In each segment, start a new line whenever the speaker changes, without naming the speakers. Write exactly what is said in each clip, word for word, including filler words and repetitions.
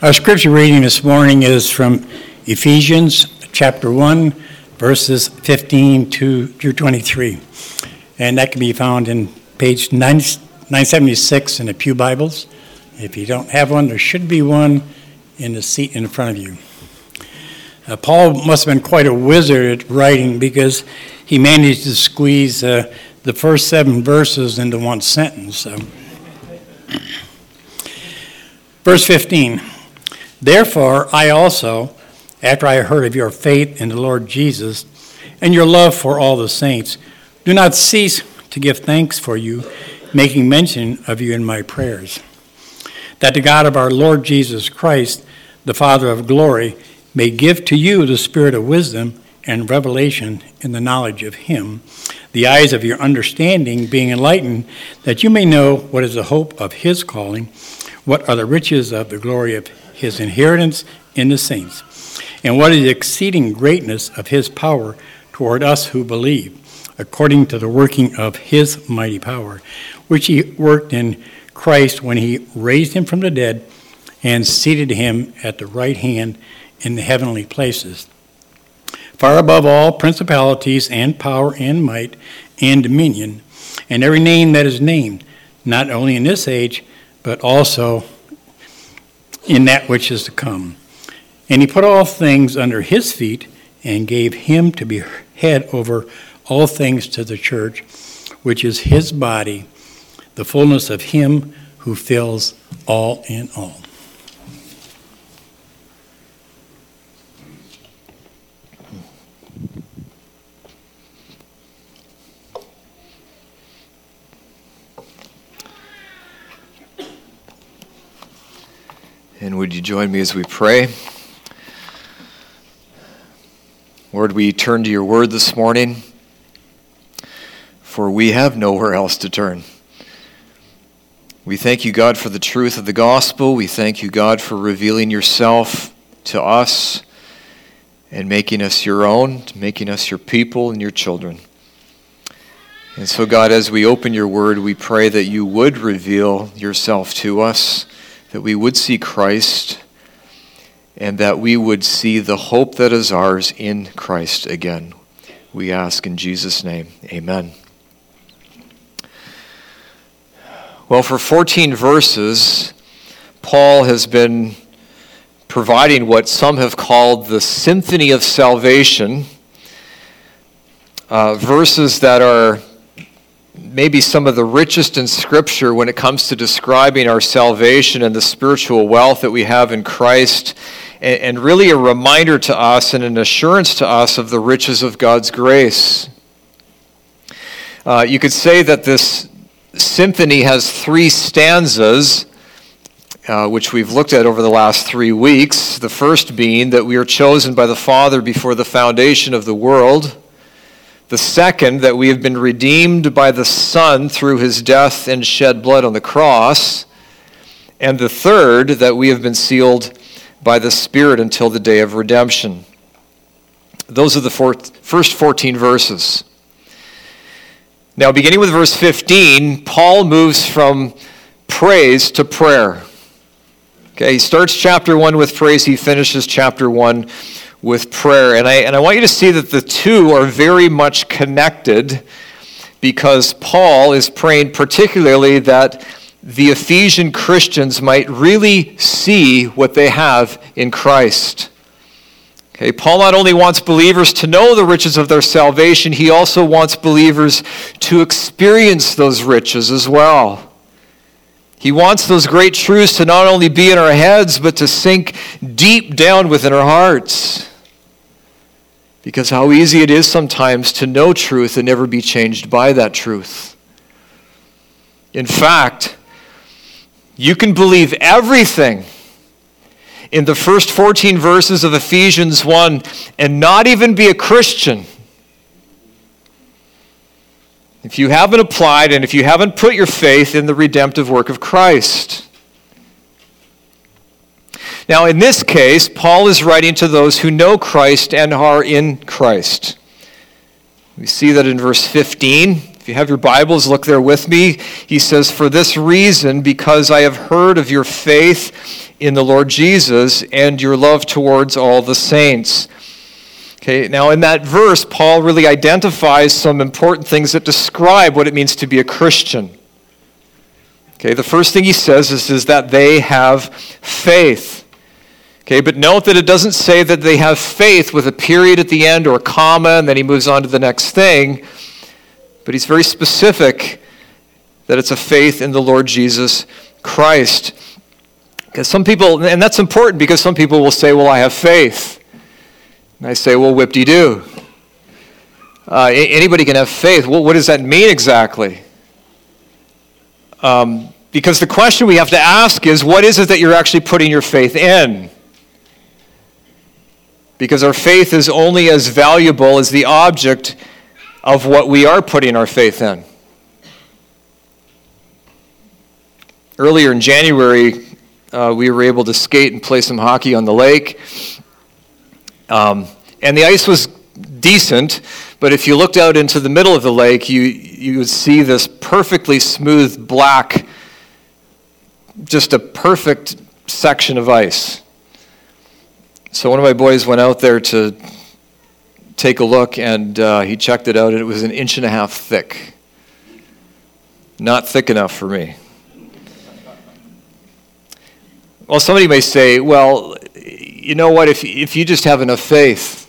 Our scripture reading this morning is from Ephesians chapter one, verses fifteen to through twenty-three. And that can be found in page nine seventy-six in the Pew Bibles. If you don't have one, there should be one in the seat in front of you. Uh, Paul must have been quite a wizard at writing because he managed to squeeze uh, the first seven verses into one sentence. So. Verse fifteen. Therefore, I also, after I heard of your faith in the Lord Jesus and your love for all the saints, do not cease to give thanks for you, making mention of you in my prayers, that the God of our Lord Jesus Christ, the Father of glory, may give to you the spirit of wisdom and revelation in the knowledge of him, the eyes of your understanding being enlightened, that you may know what is the hope of his calling, what are the riches of the glory of his inheritance in the saints, and what is the exceeding greatness of his power toward us who believe, according to the working of his mighty power, which he worked in Christ when he raised him from the dead and seated him at the right hand in the heavenly places, far above all principalities and power and might and dominion, and every name that is named, not only in this age, but also in that which is to come. And he put all things under his feet and gave him to be head over all things to the church, which is his body, the fullness of him who fills all in all.
And would you join me as we pray? Lord, we turn to your word this morning, for we have nowhere else to turn. We thank you, God, for the truth of the gospel. We thank you, God, for revealing yourself to us and making us your own, making us your people and your children. And so, God, as we open your word, we pray that you would reveal yourself to us, that we would see Christ, and that we would see the hope that is ours in Christ again. We ask in Jesus' name, amen. Well, for fourteen verses, Paul has been providing what some have called the symphony of salvation, uh, verses that are maybe some of the richest in Scripture when it comes to describing our salvation and the spiritual wealth that we have in Christ, and, and really a reminder to us and an assurance to us of the riches of God's grace. Uh, you could say that this symphony has three stanzas, uh, which we've looked at over the last three weeks. The first being that we are chosen by the Father before the foundation of the world. The second, that we have been redeemed by the Son through his death and shed blood on the cross. And the third, that we have been sealed by the Spirit until the day of redemption. Those are the four, first fourteen verses. Now, beginning with verse fifteen, Paul moves from praise to prayer. Okay, he starts chapter one with praise, he finishes chapter one with prayer. And I and I want you to see that the two are very much connected, because Paul is praying particularly that the Ephesian Christians might really see what they have in Christ. Okay, Paul not only wants believers to know the riches of their salvation, he also wants believers to experience those riches as well. He wants those great truths to not only be in our heads, but to sink deep down within our hearts. Because how easy it is sometimes to know truth and never be changed by that truth. In fact, you can believe everything in the first fourteen verses of Ephesians one and not even be a Christian. If you haven't applied and if you haven't put your faith in the redemptive work of Christ. Now, in this case, Paul is writing to those who know Christ and are in Christ. We see that in verse fifteen. If you have your Bibles, look there with me. He says, "For this reason, because I have heard of your faith in the Lord Jesus and your love towards all the saints." Okay, now in that verse, Paul really identifies some important things that describe what it means to be a Christian. Okay, the first thing he says is, is that they have faith. Okay, but note that it doesn't say that they have faith with a period at the end or a comma, and then he moves on to the next thing. But he's very specific that it's a faith in the Lord Jesus Christ. Because some people, and that's important because some people will say, well, I have faith. And I say, well, whip-de-doo. Uh, anybody can have faith. Well, what does that mean exactly? Um, because the question we have to ask is, what is it that you're actually putting your faith in? Because our faith is only as valuable as the object of what we are putting our faith in. Earlier in January, uh, we were able to skate and play some hockey on the lake. Um, and the ice was decent, but if you looked out into the middle of the lake, you, you would see this perfectly smooth black, just a perfect section of ice. So one of my boys went out there to take a look, and uh, he checked it out, and it was an inch and a half thick. Not thick enough for me. Well, somebody may say, well, you know what, if, if you just have enough faith.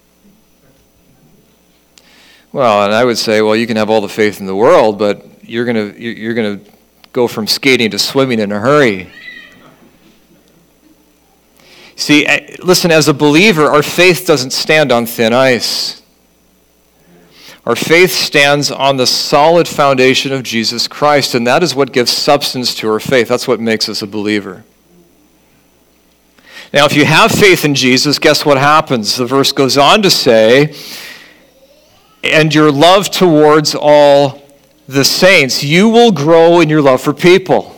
Well, and I would say, well, you can have all the faith in the world, but you're going to you're going to go from skating to swimming in a hurry. See, listen, as a believer, our faith doesn't stand on thin ice. Our faith stands on the solid foundation of Jesus Christ, and that is what gives substance to our faith. That's what makes us a believer. Now, if you have faith in Jesus, guess what happens? The verse goes on to say, and your love towards all the saints. You will grow in your love for people.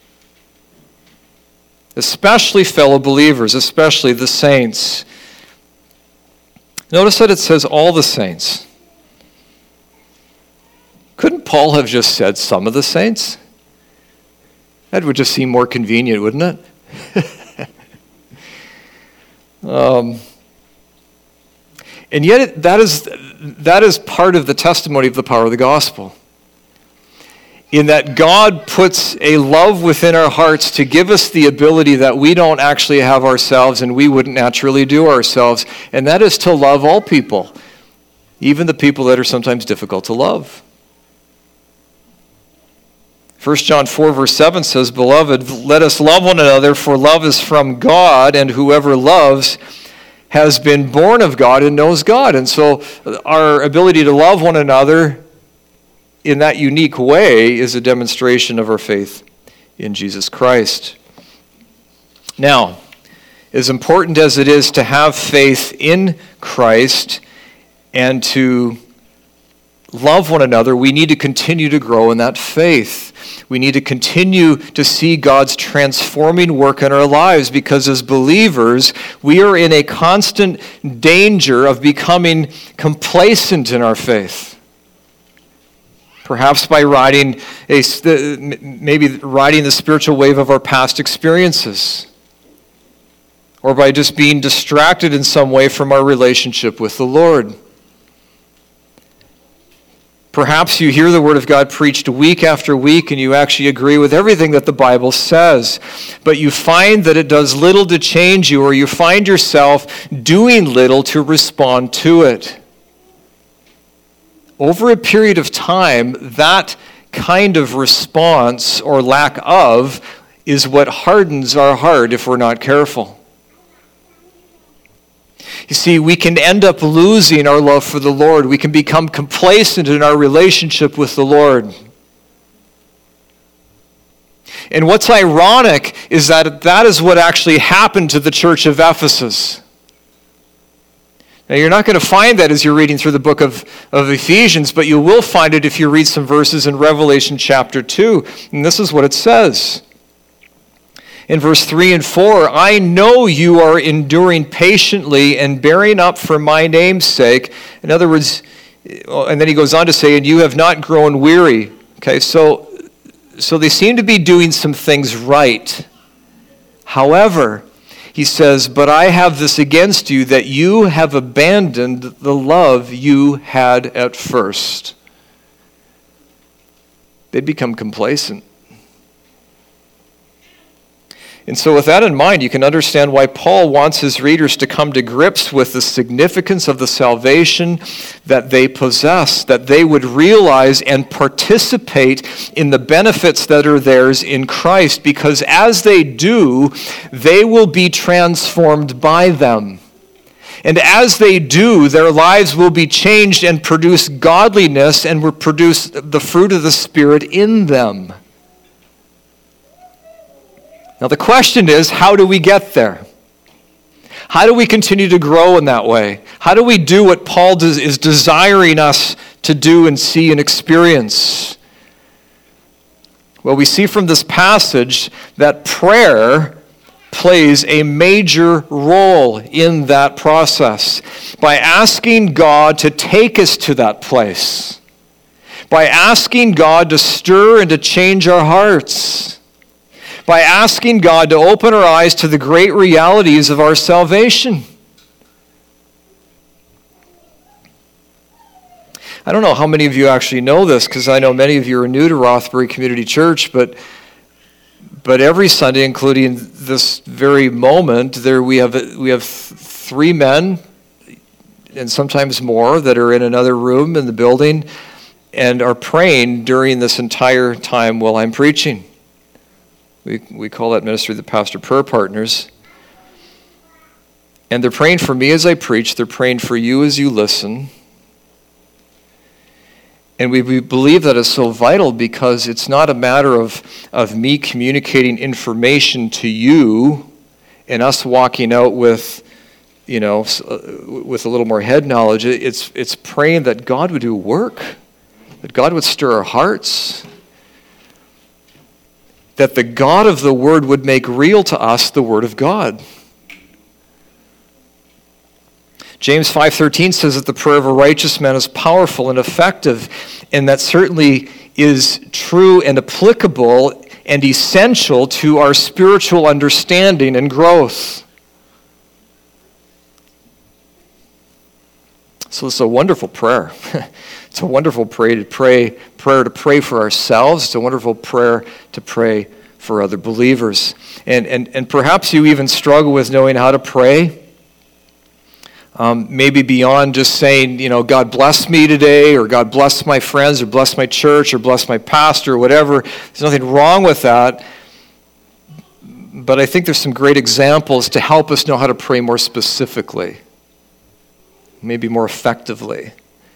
Especially fellow believers, especially the saints. Notice that it says all the saints. Couldn't Paul have just said some of the saints? That would just seem more convenient, wouldn't it? Um, and yet it, that is that is part of the testimony of the power of the gospel. In that God puts a love within our hearts to give us the ability that we don't actually have ourselves and we wouldn't naturally do ourselves, and that is to love all people, even the people that are sometimes difficult to love. First John four verse seven says, "Beloved, let us love one another, for love is from God, and whoever loves has been born of God and knows God." And so our ability to love one another in that unique way is a demonstration of our faith in Jesus Christ. Now, as important as it is to have faith in Christ and to love one another, we need to continue to grow in that faith. We need to continue to see God's transforming work in our lives, because as believers, we are in a constant danger of becoming complacent in our faith. Perhaps by riding a, maybe riding the spiritual wave of our past experiences, or by just being distracted in some way from our relationship with the Lord. Perhaps you hear the Word of God preached week after week and you actually agree with everything that the Bible says, but you find that it does little to change you, or you find yourself doing little to respond to it. Over a period of time, that kind of response or lack of is what hardens our heart if we're not careful. You see, we can end up losing our love for the Lord. We can become complacent in our relationship with the Lord. And what's ironic is that that is what actually happened to the church of Ephesus. Now, you're not going to find that as you're reading through the book of, of Ephesians, but you will find it if you read some verses in Revelation chapter two. And this is what it says. In verse three and four, "I know you are enduring patiently and bearing up for my name's sake." In other words, And then he goes on to say, and you have not grown weary. Okay, so, so they seem to be doing some things right. However, he says, but I have this against you, that you have abandoned the love you had at first. They'd become complacent. And so with that in mind, you can understand why Paul wants his readers to come to grips with the significance of the salvation that they possess, that they would realize and participate in the benefits that are theirs in Christ, because as they do, they will be transformed by them. And as they do, their lives will be changed and produce godliness and will produce the fruit of the Spirit in them. Now the question is, how do we get there? How do we continue to grow in that way? How do we do what Paul does, is desiring us to do and see and experience? Well, we see from this passage that prayer plays a major role in that process by asking God to take us to that place, by asking God to stir and to change our hearts, by asking God to open our eyes to the great realities of our salvation. I don't know how many of you actually know this, because I know many of you are new to Rothbury Community Church, but but every Sunday, including this very moment, there we have we have three men, and sometimes more, that are in another room in the building and are praying during this entire time while I'm preaching. We we call that ministry the Pastor Prayer Partners. And they're praying for me as I preach. They're praying for you as you listen. And we, we believe that is so vital, because it's not a matter of, of me communicating information to you and us walking out with, you know, with a little more head knowledge. It's, it's praying that God would do work, that God would stir our hearts, that the God of the Word would make real to us the Word of God. James five thirteen says that the prayer of a righteous man is powerful and effective, and that certainly is true and applicable and essential to our spiritual understanding and growth. So it's a wonderful prayer. It's a wonderful prayer to pray, prayer to pray for ourselves. It's a wonderful prayer to pray for other believers. And and and perhaps you even struggle with knowing how to pray. Um, maybe beyond just saying, you know, God bless me today, or God bless my friends, or bless my church, or bless my pastor, or whatever. There's nothing wrong with that. But I think there's some great examples to help us know how to pray more specifically, maybe more effectively.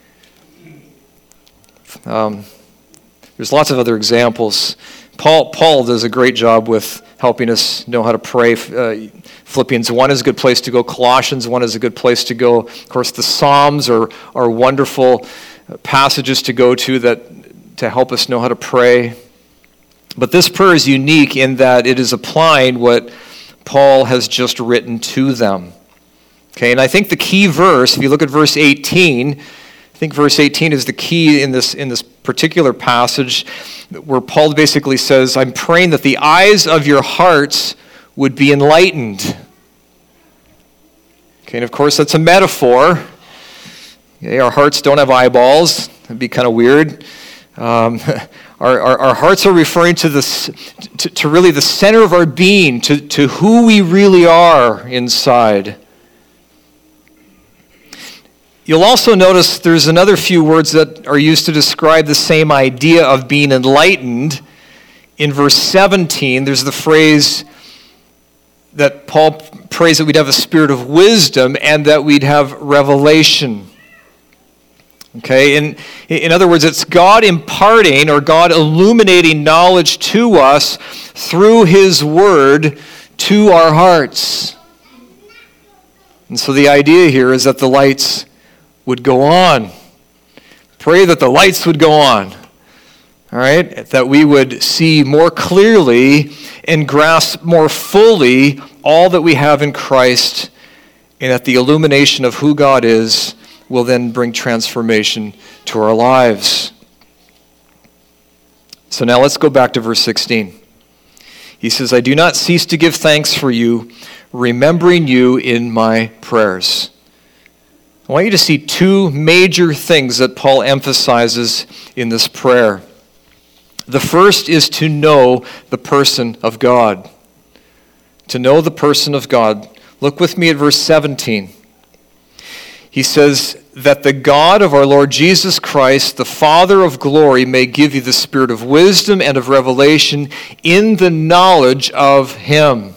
Um, there's lots of other examples. Paul Paul does a great job with helping us know how to pray. Uh, Philippians one is a good place to go. Colossians one is a good place to go. Of course, the Psalms are, are wonderful passages to go to that to help us know how to pray. But this prayer is unique in that it is applying what Paul has just written to them. Okay, and I think the key verse, if you look at verse eighteen, I think verse eighteen is the key in this in this particular passage, where Paul basically says, I'm praying that the eyes of your hearts would be enlightened. Okay, and of course that's a metaphor. Okay, our hearts don't have eyeballs. That'd be kind of weird. Um, our, our, our hearts are referring to, this, to, to really the center of our being, to, to who we really are inside. You'll also notice there's another few words that are used to describe the same idea of being enlightened. In verse seventeen, there's the phrase that Paul prays that we'd have a spirit of wisdom and that we'd have revelation. Okay, in, in other words, it's God imparting or God illuminating knowledge to us through His Word to our hearts. And so the idea here is that the lights would go on. Pray that the lights would go on. All right? That we would see more clearly and grasp more fully all that we have in Christ, and that the illumination of who God is will then bring transformation to our lives. So now let's go back to verse sixteen. He says, I do not cease to give thanks for you, remembering you in my prayers. I want you to see two major things that Paul emphasizes in this prayer. The first is to know the person of God. To know the person of God. Look with me at verse seventeen. He says, that the God of our Lord Jesus Christ, the Father of glory, may give you the spirit of wisdom and of revelation in the knowledge of him.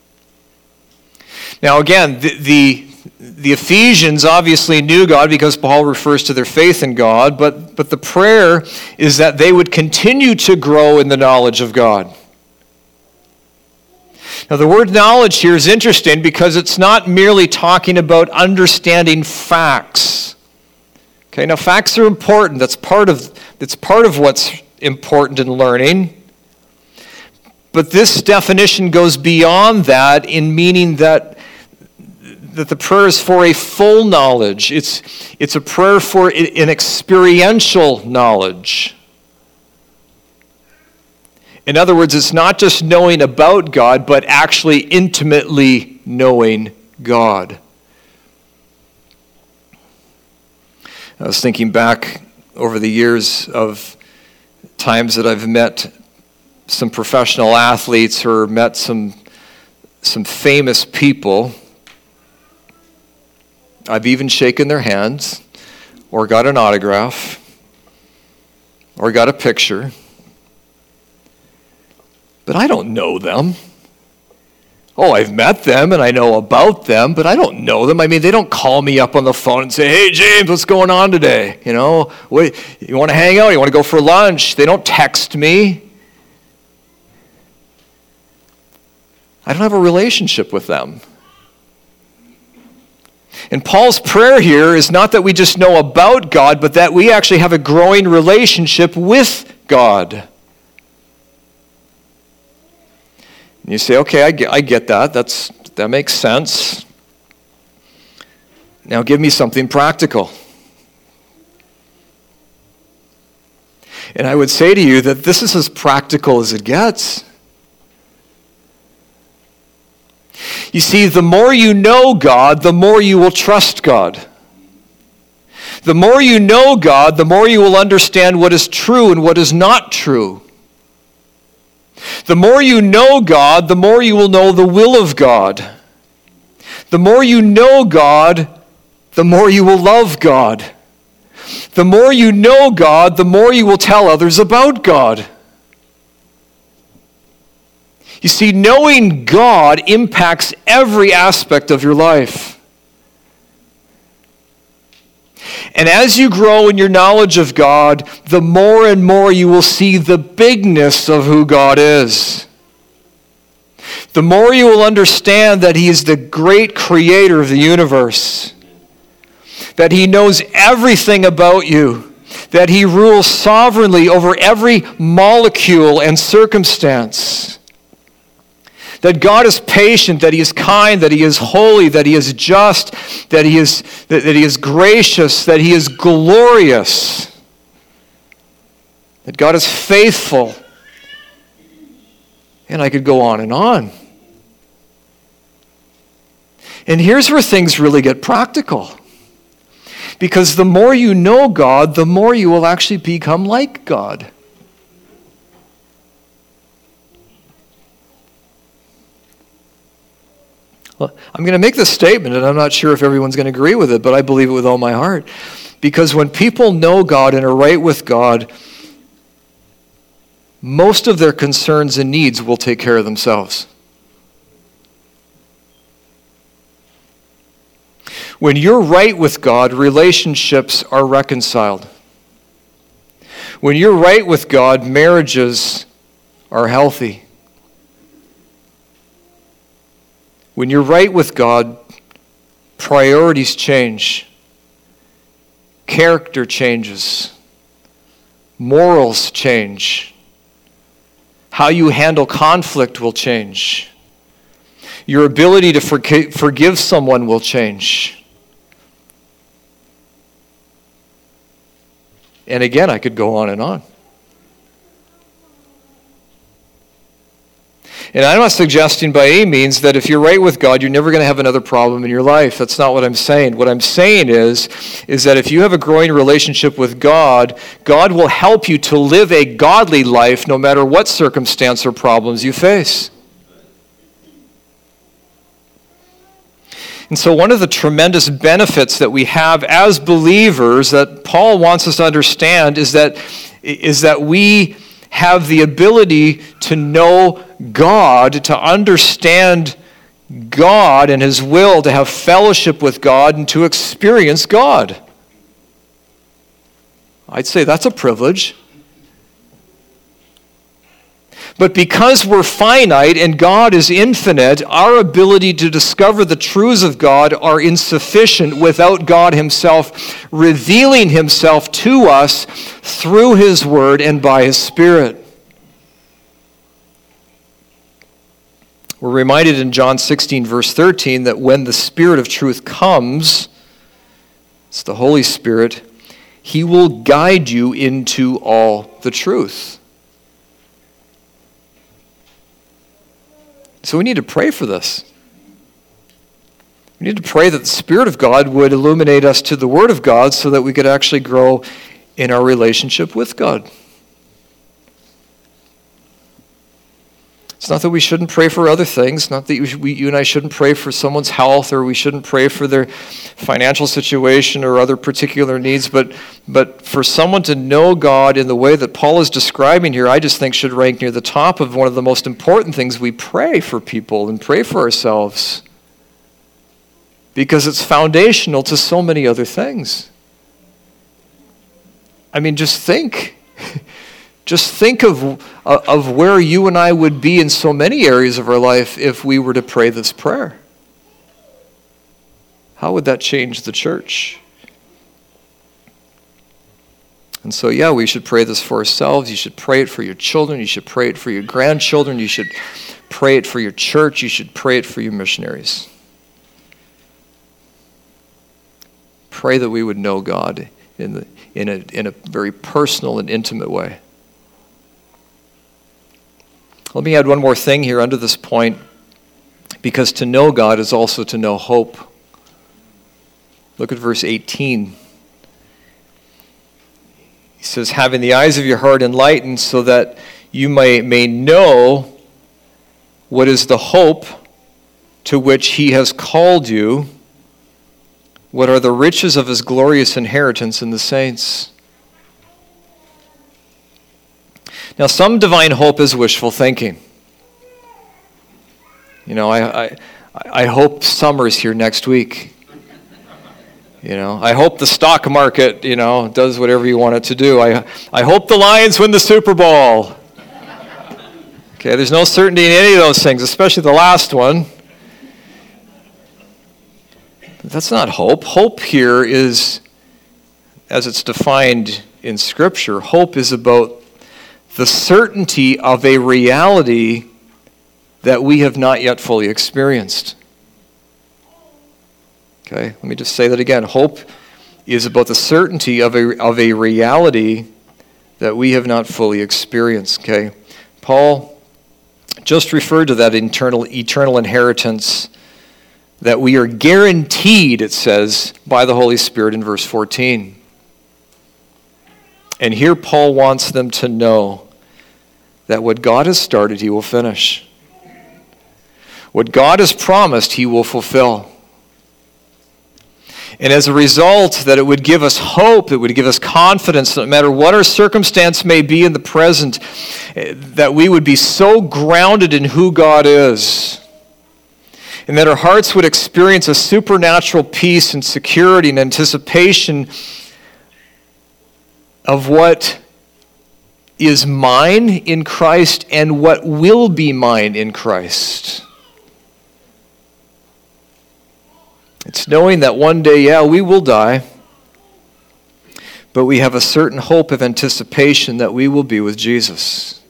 Now again, the, the, the Ephesians obviously knew God because Paul refers to their faith in God, but, but the prayer is that they would continue to grow in the knowledge of God. Now, the word knowledge here is interesting because it's not merely talking about understanding facts. Okay, now facts are important. That's part of, that's part of what's important in learning. But this definition goes beyond that in meaning that, that the prayer is for a full knowledge. It's, it's a prayer for an experiential knowledge. In other words, it's not just knowing about God, but actually intimately knowing God. I was thinking back over the years of times that I've met some professional athletes or met some, some famous people. I've even shaken their hands or got an autograph or got a picture. But I don't know them. Oh, I've met them and I know about them, but I don't know them. I mean, they don't call me up on the phone and say, hey, James, what's going on today? You know, what, you want to hang out? You want to go for lunch? They don't text me. I don't have a relationship with them. And Paul's prayer here is not that we just know about God, but that we actually have a growing relationship with God. And you say, okay, I get, I get that. That's, that makes sense. Now give me something practical. And I would say to you that this is as practical as it gets. You see, the more you know God, the more you will trust God. The more you know God, the more you will understand what is true and what is not true. The more you know God, the more you will know the will of God. The more you know God, the more you will love God. The more you know God, the more you will tell others about God. You see, knowing God impacts every aspect of your life. And as you grow in your knowledge of God, the more and more you will see the bigness of who God is. The more you will understand that He is the great creator of the universe. That He knows everything about you. That He rules sovereignly over every molecule and circumstance. That God is patient, that He is kind, that He is holy, that He is just, that He is, that, that He is gracious, that He is glorious. That God is faithful. And I could go on and on. And here's where things really get practical. Because the more you know God, the more you will actually become like God. Well, I'm going to make this statement, and I'm not sure if everyone's going to agree with it, but I believe it with all my heart. Because when people know God and are right with God, most of their concerns and needs will take care of themselves. When you're right with God, relationships are reconciled. When you're right with God, marriages are healthy. When you're right with God, priorities change. Character changes. Morals change. How you handle conflict will change. Your ability to forgive someone will change. And again, I could go on and on. And I'm not suggesting by any means that if you're right with God, you're never going to have another problem in your life. That's not what I'm saying. What I'm saying is, is that if you have a growing relationship with God, God will help you to live a godly life no matter what circumstance or problems you face. And so one of the tremendous benefits that we have as believers that Paul wants us to understand is that, is that we have the ability to know God, to understand God and His will, to have fellowship with God, and to experience God. I'd say that's a privilege. But because we're finite and God is infinite, our ability to discover the truths of God are insufficient without God Himself revealing Himself to us through His Word and by His Spirit. We're reminded in John sixteen, verse thirteen, that when the Spirit of truth comes, it's the Holy Spirit, He will guide you into all the truth. So we need to pray for this. We need to pray that the Spirit of God would illuminate us to the Word of God so that we could actually grow in our relationship with God. It's not that we shouldn't pray for other things, not that you, we, you and I shouldn't pray for someone's health, or we shouldn't pray for their financial situation or other particular needs, but, but for someone to know God in the way that Paul is describing here, I just think should rank near the top of one of the most important things we pray for people and pray for ourselves, because it's foundational to so many other things. I mean, just think. Just think of, of where you and I would be in so many areas of our life if we were to pray this prayer. How would that change the church? And so, yeah, we should pray this for ourselves. You should pray it for your children. You should pray it for your grandchildren. You should pray it for your church. You should pray it for your missionaries. Pray that we would know God in, the, in, a, in a very personal and intimate way. Let me add one more thing here under this point, because to know God is also to know hope. Look at verse eighteen. He says, having the eyes of your heart enlightened so that you may, may know what is the hope to which He has called you, what are the riches of His glorious inheritance in the saints. Now, some divine hope is wishful thinking. You know, I, I, I hope summer's here next week. You know, I hope the stock market, you know, does whatever you want it to do. I, I hope the Lions win the Super Bowl. Okay, there's no certainty in any of those things, especially the last one. But that's not hope. Hope here is, as it's defined in Scripture, hope is about the certainty of a reality that we have not yet fully experienced. Okay, let me just say that again. Hope is about the certainty of a, of a reality that we have not fully experienced. Okay, Paul just referred to that eternal, eternal inheritance that we are guaranteed, it says, by the Holy Spirit in verse fourteen. And here Paul wants them to know that what God has started, He will finish. What God has promised, He will fulfill. And as a result, that it would give us hope, it would give us confidence, no matter what our circumstance may be in the present, that we would be so grounded in who God is, and that our hearts would experience a supernatural peace and security and anticipation of what is mine in Christ and what will be mine in Christ. It's knowing that one day, yeah, we will die, but we have a certain hope of anticipation that we will be with Jesus.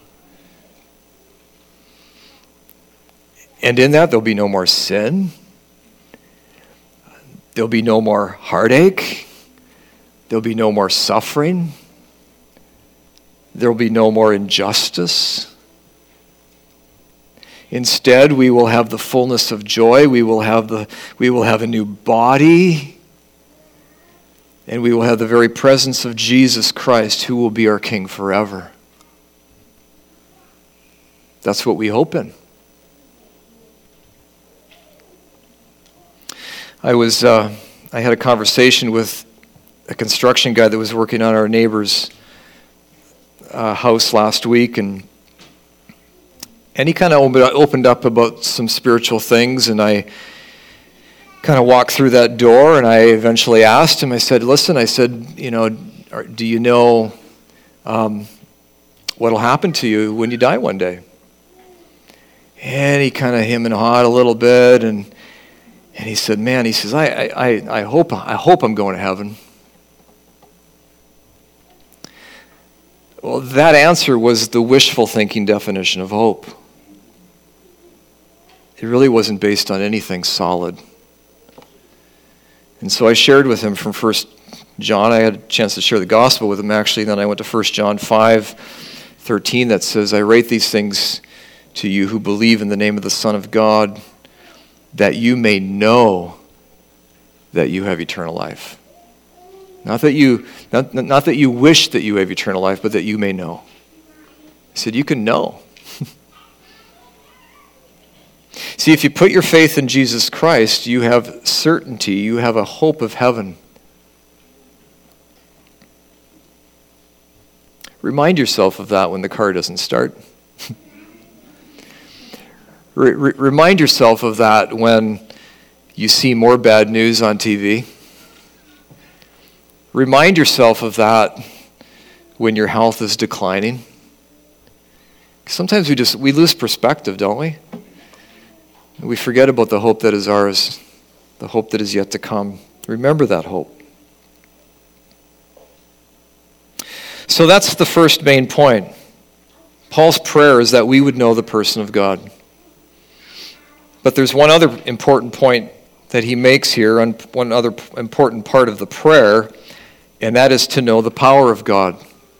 And in that, there'll be no more sin. There'll be no more heartache. There'll be no more suffering. There'll be no more injustice. Instead, we will have the fullness of joy. We will have the we will have a new body. And we will have the very presence of Jesus Christ, who will be our King forever. That's what we hope in. I was uh, I had a conversation with a construction guy that was working on our neighbor's uh, house last week, and and he kind of opened up about some spiritual things, and I kind of walked through that door, and I eventually asked him, I said, listen, I said, you know, do you know um, what'll happen to you when you die one day? And he kind of him and hawed a little bit, and and he said, man, he says, I, I, I hope I hope I'm going to heaven. Well, that answer was the wishful thinking definition of hope. It really wasn't based on anything solid. And so I shared with him from First John. I had a chance to share the gospel with him, actually. Then I went to First John five thirteen that says, I write these things to you who believe in the name of the Son of God, that you may know that you have eternal life. Not that you, not, not that you wish that you have eternal life, but that you may know. He said, you can know. See, if you put your faith in Jesus Christ, you have certainty, you have a hope of heaven. Remind yourself of that when the car doesn't start. Re- re- remind yourself of that when you see more bad news on T V. Remind yourself of that when your health is declining. Sometimes we just we lose perspective, don't we? We forget about the hope that is ours, the hope that is yet to come. Remember that hope. So that's the first main point. Paul's prayer is that we would know the person of God. But there's one other important point that he makes here, and one other important part of the prayer, and that is to know the power of God.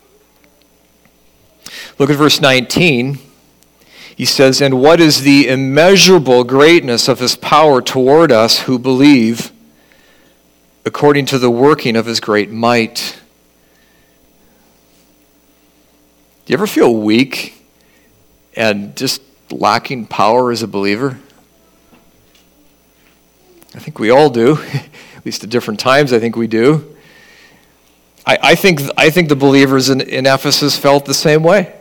Look at verse nineteen. He says, and what is the immeasurable greatness of his power toward us who believe, according to the working of his great might? Do you ever feel weak and just lacking power as a believer? I think we all do, at least at different times I think we do. I, I think I think the believers in, in Ephesus felt the same way.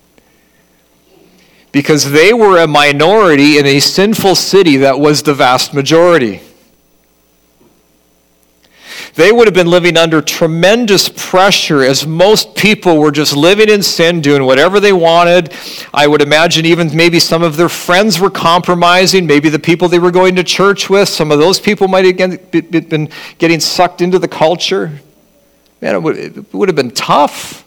Because they were a minority in a sinful city that was the vast majority. They would have been living under tremendous pressure as most people were just living in sin, doing whatever they wanted. I would imagine even maybe some of their friends were compromising. Maybe the people they were going to church with, some of those people might have been getting sucked into the culture. Man, it would, it would have been tough.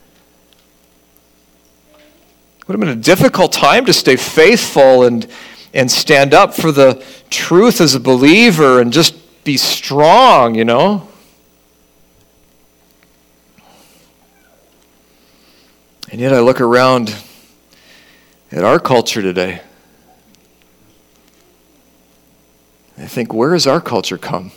It would have been a difficult time to stay faithful and, and stand up for the truth as a believer and just be strong, you know. And yet I look around at our culture today. I think, where has our culture come?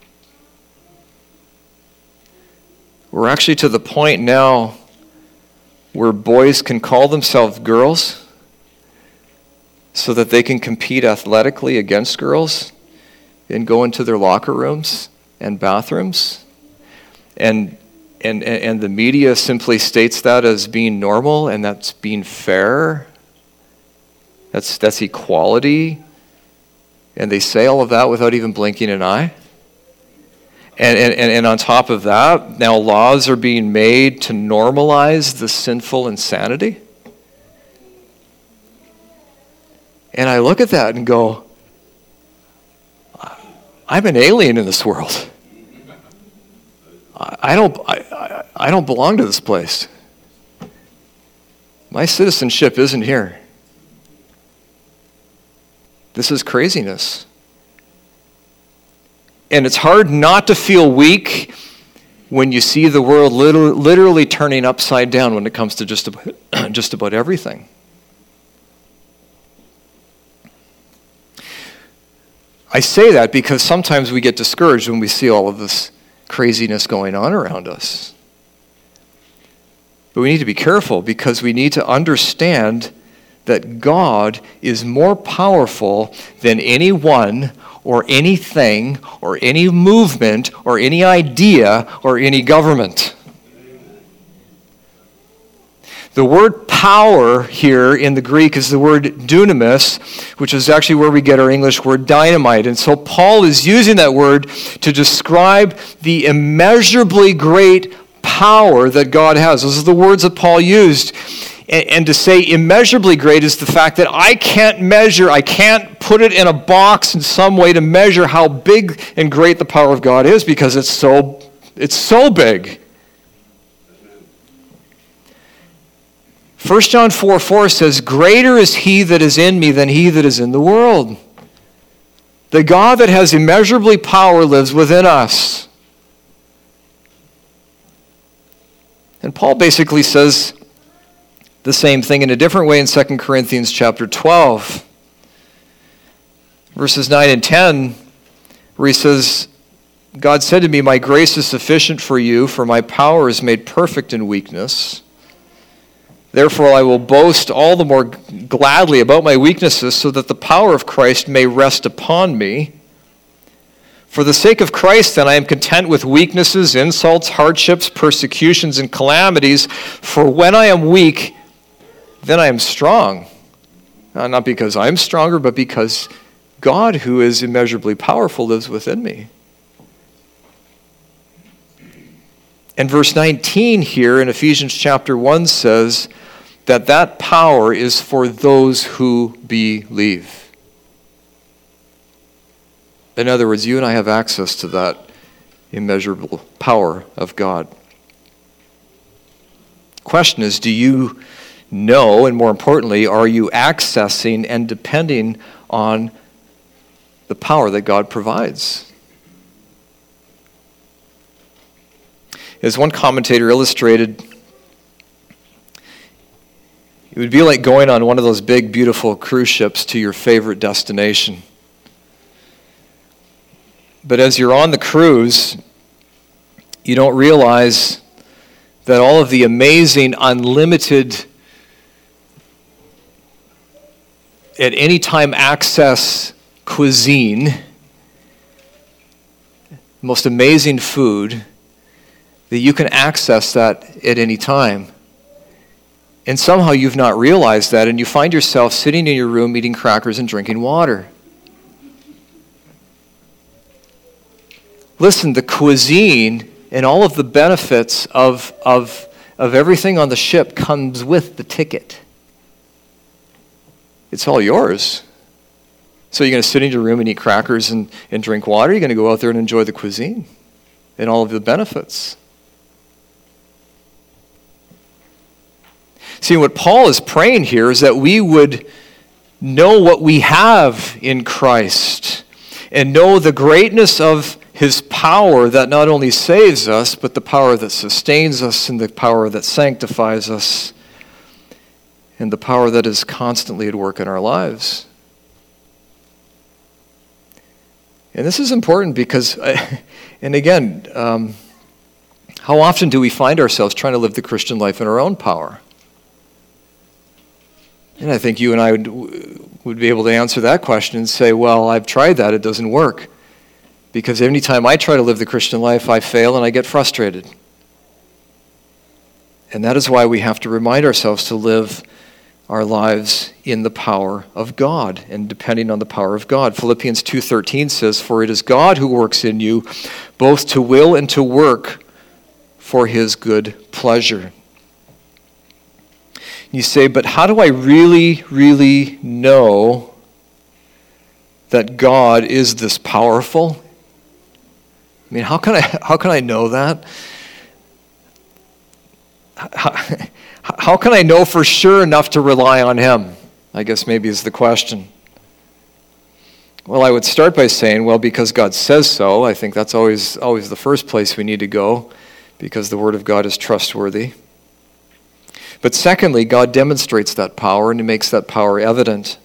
We're actually to the point now where boys can call themselves girls so that they can compete athletically against girls and go into their locker rooms and bathrooms. And, and, and the media simply states that as being normal, and that's being fair. That's, that's equality. And they say all of that without even blinking an eye. And, and, and on top of that, now laws are being made to normalize the sinful insanity. And I look at that and go, I'm an alien in this world. I don't, I, I, I don't belong to this place. My citizenship isn't here. This is craziness. And it's hard not to feel weak when you see the world literally turning upside down when it comes to just about, just about everything. I say that because sometimes we get discouraged when we see all of this craziness going on around us. But we need to be careful because we need to understand that God is more powerful than anyone or anything or any movement or any idea or any government. The word power here in the Greek is the word dunamis, which is actually where we get our English word dynamite. And so Paul is using that word to describe the immeasurably great power that God has. Those are the words that Paul used. And, and to say immeasurably great is the fact that I can't measure, I can't put it in a box in some way to measure how big and great the power of God is because it's so, it's so big. First John four four says, greater is he that is in me than he that is in the world. The God that has immeasurably power lives within us. And Paul basically says the same thing in a different way in Second Corinthians chapter twelve. Verses nine and ten, where he says, God said to me, my grace is sufficient for you, for my power is made perfect in weakness. Therefore, I will boast all the more gladly about my weaknesses so that the power of Christ may rest upon me. For the sake of Christ, then, I am content with weaknesses, insults, hardships, persecutions, and calamities. For when I am weak, then I am strong. Not because I'm stronger, but because God, who is immeasurably powerful, lives within me. And verse nineteen here in Ephesians chapter one says that that power is for those who believe. In other words, you and I have access to that immeasurable power of God. Question is, do you know, and more importantly, are you accessing and depending on the power that God provides? As one commentator illustrated, it would be like going on one of those big, beautiful cruise ships to your favorite destination. But as you're on the cruise, you don't realize that all of the amazing, unlimited, at any time access cuisine, most amazing food, that you can access that at any time. And somehow you've not realized that, and you find yourself sitting in your room eating crackers and drinking water. Listen, the cuisine and all of the benefits of, of, of everything on the ship comes with the ticket. It's all yours. So you're going to sit in your room and eat crackers and, and drink water? You're going to go out there and enjoy the cuisine and all of the benefits. See, what Paul is praying here is that we would know what we have in Christ and know the greatness of his power that not only saves us, but the power that sustains us and the power that sanctifies us and the power that is constantly at work in our lives. And this is important because, and again, um, how often do we find ourselves trying to live the Christian life in our own power? And I think you and I would, would be able to answer that question and say, well, I've tried that, it doesn't work. Because any time I try to live the Christian life, I fail and I get frustrated. And that is why we have to remind ourselves to live our lives in the power of God and depending on the power of God. Philippians two thirteen says, for it is God who works in you both to will and to work for his good pleasure. You say, but how do I really, really know that God is this powerful? I mean, how can I how can I know that? How, how can I know for sure enough to rely on him? I guess maybe is the question. Well, I would start by saying, well, because God says so. I think that's always always the first place we need to go. because the Word of God is trustworthy. But secondly, God demonstrates that power, and he makes that power evident.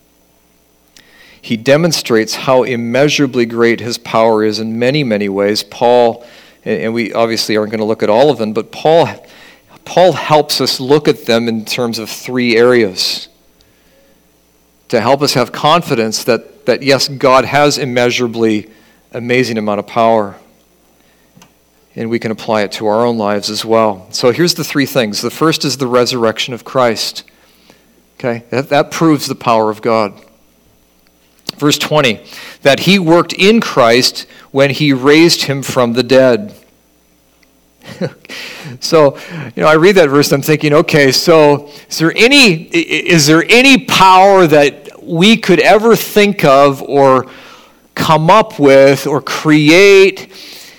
He demonstrates how immeasurably great his power is in many, many ways. Paul, and we obviously aren't going to look at all of them, but Paul, Paul helps us look at them in terms of three areas to help us have confidence that, that yes, God has immeasurably amazing amount of power, and we can apply it to our own lives as well. So here's the three things. The first is the resurrection of Christ. Okay, that, that proves the power of God. Verse twenty, that he worked in Christ when he raised him from the dead. So, you know, I read that verse and I'm thinking, okay, so is there any is there any power that we could ever think of or come up with or create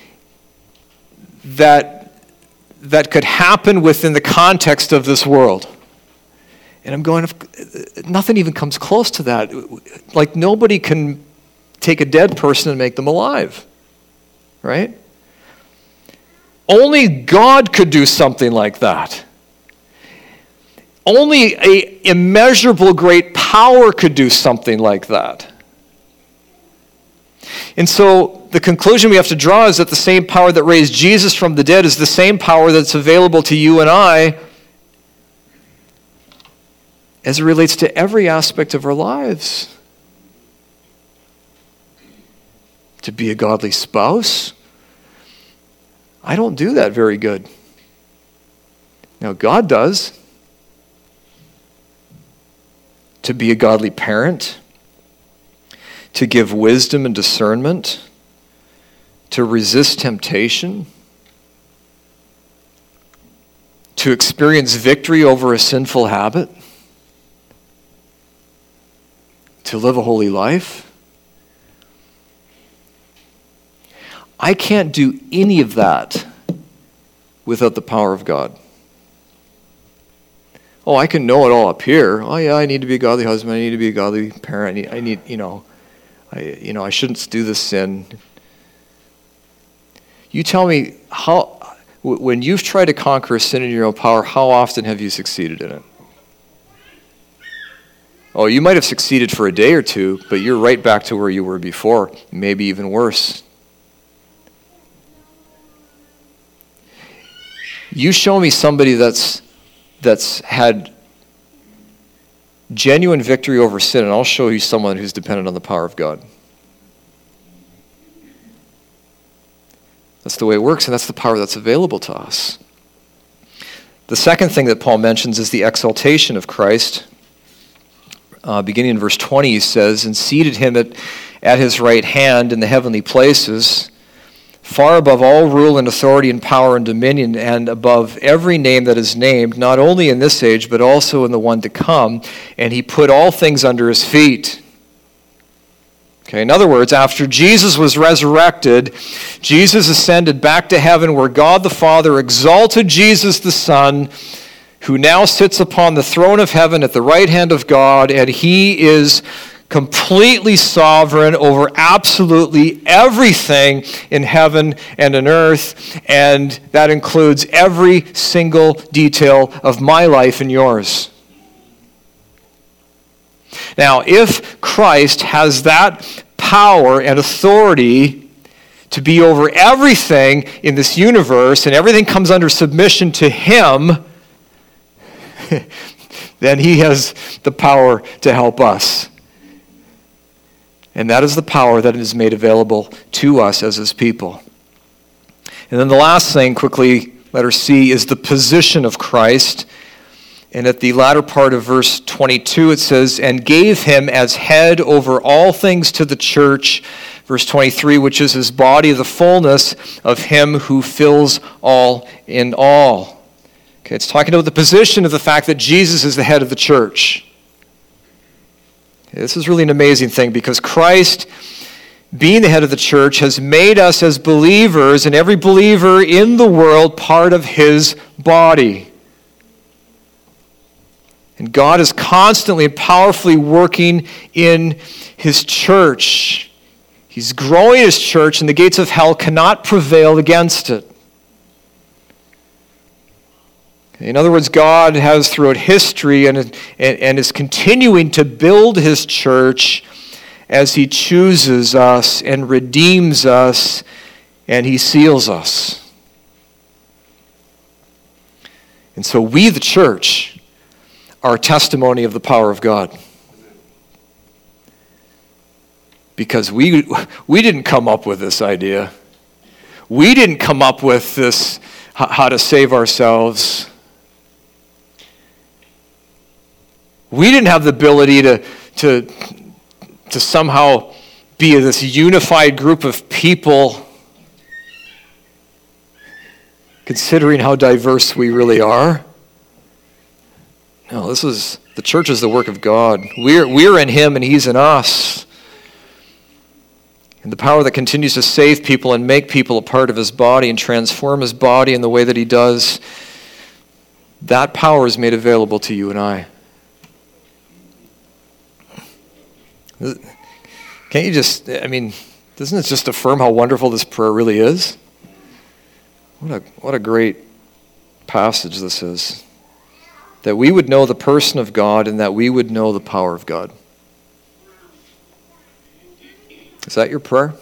that that could happen within the context of this world? And I'm going, nothing even comes close to that. Like, nobody can take a dead person and make them alive, right? Only God could do something like that. Only an immeasurable great power could do something like that. And so the conclusion we have to draw is that the same power that raised Jesus from the dead is the same power that's available to you and I as it relates to every aspect of our lives. To be a godly spouse, I don't do that very good. Now, God does. To be a godly parent, to give wisdom and discernment, to resist temptation, to experience victory over a sinful habit, to live a holy life. I can't do any of that without the power of God. Oh, I can know it all up here. Oh yeah, I need to be a godly husband. I need to be a godly parent. I need, I need you know, I, you know, I shouldn't do this sin. You tell me, how, when you've tried to conquer a sin in your own power, how often have you succeeded in it? Oh, you might have succeeded for a day or two, but you're right back to where you were before, maybe even worse. You show me somebody that's that's had genuine victory over sin, and I'll show you someone who's dependent on the power of God. That's the way it works, and that's the power that's available to us. The second thing that Paul mentions is the exaltation of Christ. Uh, beginning in verse twenty, he says, and seated him at, at his right hand in the heavenly places, far above all rule and authority and power and dominion, and above every name that is named, not only in this age, but also in the one to come. And he put all things under his feet. Okay, in other words, after Jesus was resurrected, Jesus ascended back to heaven, where God the Father exalted Jesus the Son, who now sits upon the throne of heaven at the right hand of God, and he is completely sovereign over absolutely everything in heaven and on earth, and that includes every single detail of my life and yours. Now, if Christ has that power and authority to be over everything in this universe, and everything comes under submission to him, then he has the power to help us. And that is the power that is made available to us as his people. And then the last thing, quickly, letter C, is the position of Christ. And at the latter part of verse twenty-two, it says, and gave him as head over all things to the church, verse twenty-three, which is his body, the fullness of him who fills all in all. Okay, it's talking about the position of the fact that Jesus is the head of the church. Okay, this is really an amazing thing, because Christ, being the head of the church, has made us as believers, and every believer in the world, part of his body. And God is constantly and powerfully working in his church. He's growing his church, and the gates of hell cannot prevail against it. In other words, God has throughout history and, and, and is continuing to build his church as he chooses us and redeems us and he seals us. And so we, the church, are a testimony of the power of God. Because we, we didn't come up with this idea. We didn't come up with this, how to save ourselves. We didn't have the ability to, to, to somehow be this unified group of people, considering how diverse we really are. No, this is, the church is the work of God. We're, we're in him and he's in us. And the power that continues to save people and make people a part of his body and transform his body in the way that he does, that power is made available to you and I. Can't you just, I mean, doesn't it just affirm how wonderful this prayer really is? What a, what a great passage this is. That we would know the person of God and that we would know the power of God. Is that your prayer?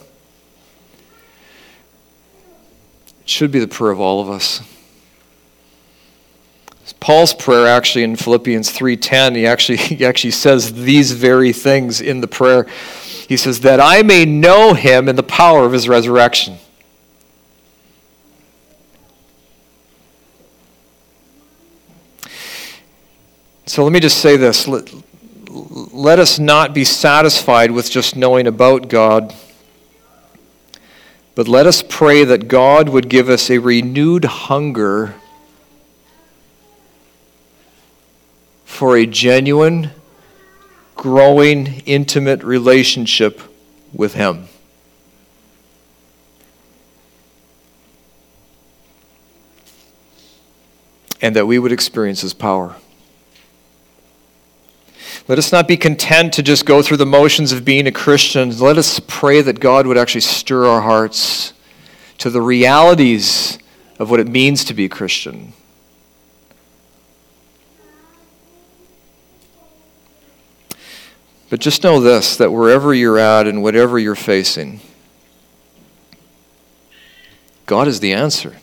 It should be the prayer of all of us. Paul's prayer actually in Philippians three ten, he actually, he actually says these very things in the prayer. He says, that I may know him in the power of his resurrection. So let me just say this. Let, let us not be satisfied with just knowing about God, but let us pray that God would give us a renewed hunger for a genuine, growing, intimate relationship with him. And that we would experience his power. Let us not be content to just go through the motions of being a Christian. Let us pray that God would actually stir our hearts to the realities of what it means to be a Christian. But just know this, that wherever you're at and whatever you're facing, God is the answer.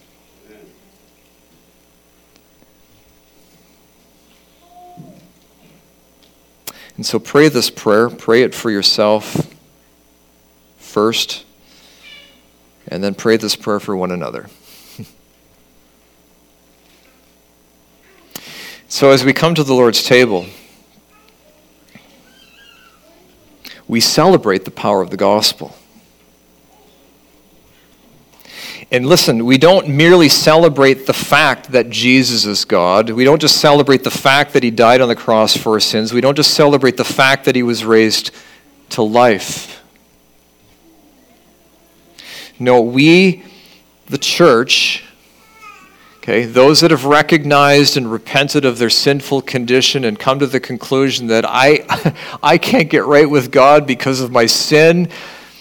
And so pray this prayer. Pray it for yourself first, and then pray this prayer for one another. So as we come to the Lord's table, we celebrate the power of the gospel. And listen, we don't merely celebrate the fact that Jesus is God. We don't just celebrate the fact that he died on the cross for our sins. We don't just celebrate the fact that he was raised to life. No, we, the church, okay, those that have recognized and repented of their sinful condition and come to the conclusion that I, I can't get right with God because of my sin.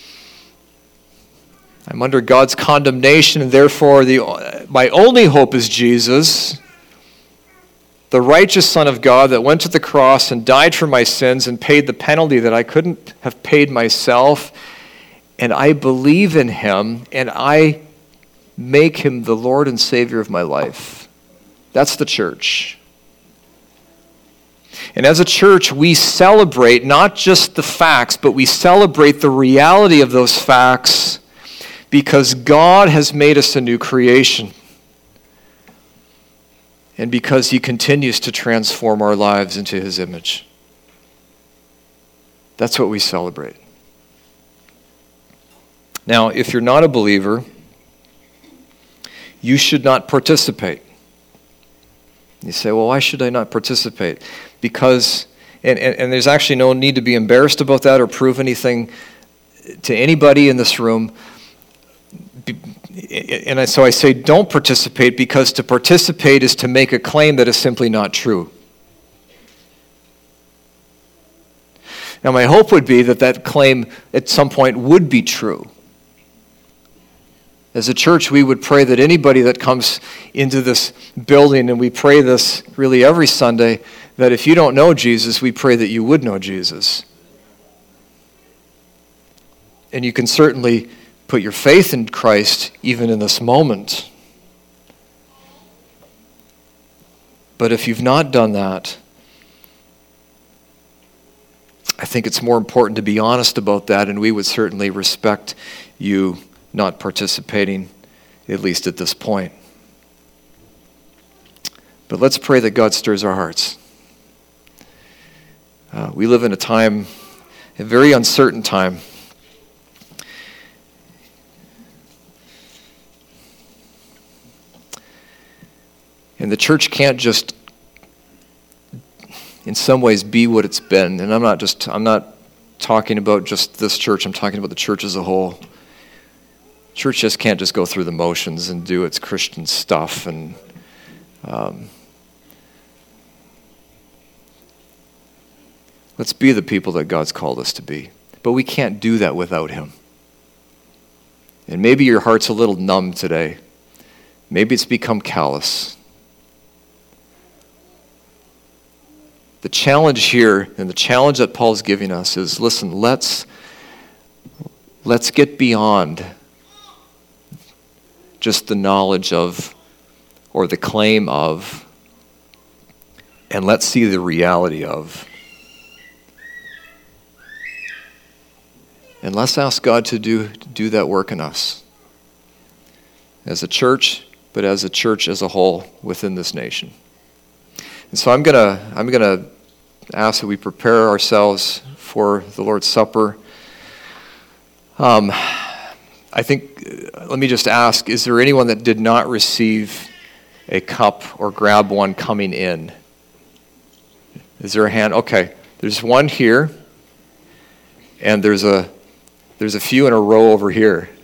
I'm under God's condemnation, and therefore the, my only hope is Jesus, the righteous Son of God that went to the cross and died for my sins and paid the penalty that I couldn't have paid myself. And I believe in him, and I make him the Lord and Savior of my life. That's the church. And as a church, we celebrate not just the facts, but we celebrate the reality of those facts, because God has made us a new creation. And because he continues to transform our lives into his image. That's what we celebrate. Now, if you're not a believer, you should not participate. You say, well, why should I not participate? Because, and, and, and there's actually no need to be embarrassed about that or prove anything to anybody in this room. And so I say don't participate, because to participate is to make a claim that is simply not true. Now my hope would be that that claim at some point would be true. As a church, we would pray that anybody that comes into this building, and we pray this really every Sunday, that if you don't know Jesus, we pray that you would know Jesus. And you can certainly put your faith in Christ even in this moment. But if you've not done that, I think it's more important to be honest about that, and we would certainly respect you not participating, at least at this point. But let's pray that God stirs our hearts. Uh, we live in a time, a very uncertain time. And the church can't just, in some ways, be what it's been. And I'm not just, I'm not talking about just this church. I'm talking about the church as a whole. Church just can't just go through the motions and do its Christian stuff. And um, let's be the people that God's called us to be. But we can't do that without Him. And maybe your heart's a little numb today. Maybe it's become callous. The challenge here, and the challenge that Paul's giving us is, listen, let's let's get beyond just the knowledge of or the claim of, and let's see the reality of. And let's ask God to do, to do that work in us as a church, but as a church as a whole within this nation. And so I'm gonna I'm gonna ask that we prepare ourselves for the Lord's Supper. Um, I think, uh, let me just ask, is there anyone that did not receive a cup or grab one coming in? Is there a hand? Okay, there's one here, and there's a there's a few in a row over here.